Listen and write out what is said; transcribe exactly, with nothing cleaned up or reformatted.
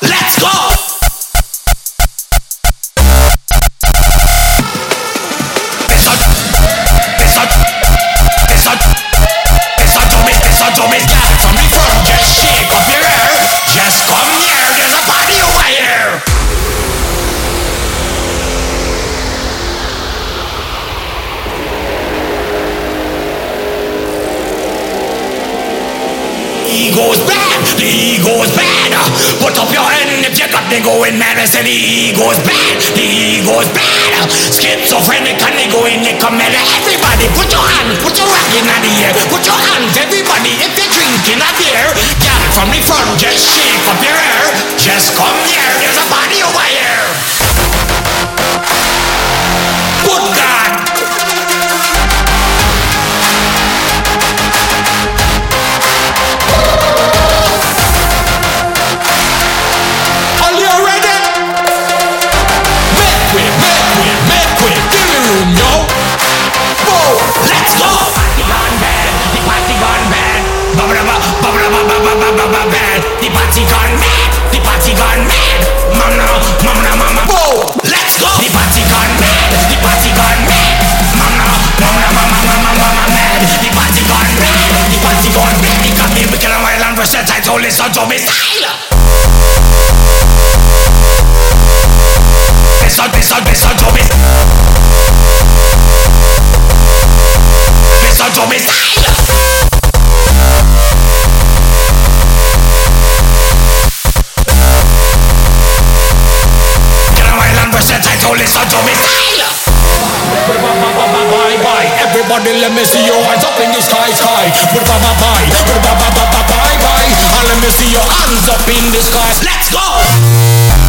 Let's go. It's a, it's a, it's a, it's a dummy, it's a dummy cat from the front. Just shake up your hair. Just come here. There's a party over here. Ego's bad, the ego's bad. Put up your hand if you got me going mad. I said the ego's bad, the ego's bad. Schizophrenic and they go in the command. Everybody put your hand, put your rock in the air. Put your hands, everybody, if you're drinking a beer. Girl from the front, just shake up your hair. Just come here, there's a party over here. Good God. Let's go! Party gone bad, the party gone bad. Bubba bubba bubba bubba bubba bubba bad. The party gone mad, the party gone mad. Mama, mama, mama, whoa! Let's go! The party gone mad, the party gone mad. Mama, mama, mama, mama, mama mad. The party gone mad, the party gone mad. It got me wicked and wild and versatile, so listen to me style. Listen, listen, listen to me. Listen to me style. Get a wild and versatile, so listen to me style. Bye bye, everybody let me see your hands up in the sky, sky. Bye bye bye, bye bye bye bye bye bye. And let me see your hands up in the sky. Let's go.